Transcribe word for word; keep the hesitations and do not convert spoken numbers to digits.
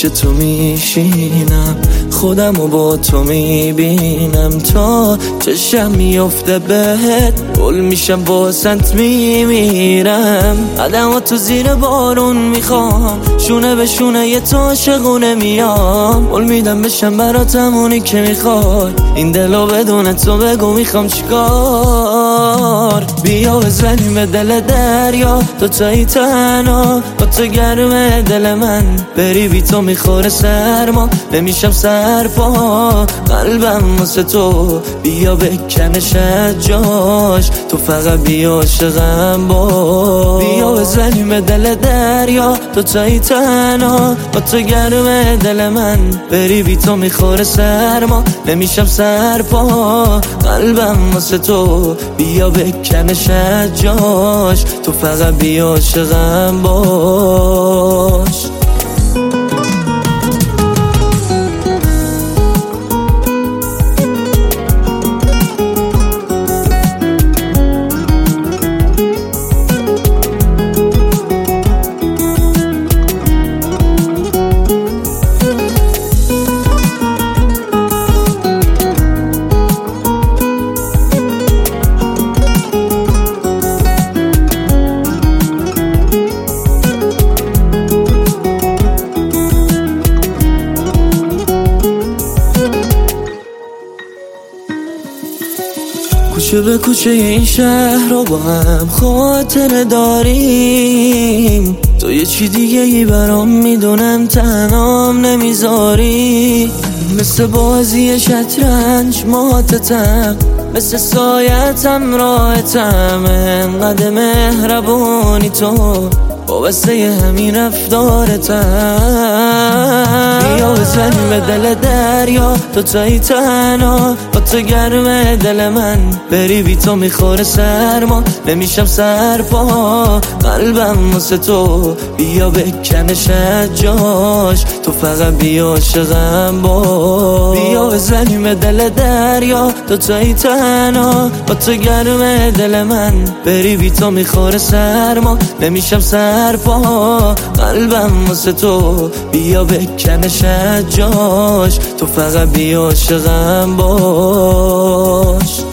پیش تو میشینم، خودم و با تو میبینم، تا چشم میفته بهت گل میشم واسط میمیرم. قدم تو زیر بارون میخوام، شونه به شونه یه تو عاشقونه میام. قول میدم بشم براتمونی که میخوای، این دلو بدون تو بگو میخوام چیکار. بیا بزنیم به دل دریا، تو تایی تنها با تو گرمه دل من، بری بی تو میخوره سرما، نمیشم سرپا. قلبم واسه تو بیا بکنش از جاش، تو فقط بیا عاشقم باش. بیا بزنیم به دل دریا، تو تایی تنها با تو گرمه دل من، بری بی تو میخوره سرما، نمیشم سرپا. قلبم واسه تو بیا بکنش از جاش، تو فقط بیا عاشقم باش. کوچه به کوچه این شهر رو با هم خاطره داریم، تو یه چی دیگه ای برام میدونم تنهام نمیذاری. مثل بازی شطرنج ماتتم، مثل سایتم راحتم، انقدر مهربونی تو واسه همین رفتارتم. بیا بزنیم به دل دریا، تو تایی تنها با تو گرمه دل من، بری بی تو میخوره سرما، نمیشم سرپا. قلبم واسه تو بیا بکنش از جاش، تو فقط بیا عاشقم باش. بیا بزنیم به دل دریا، تو تایی تنها با تو گرمه دل من، بری بی تو میخوره سرما، نمیشم سرپا. قلبم واسه تو بیا بکنش از جاش، تو فقط بیا عاشقم باش.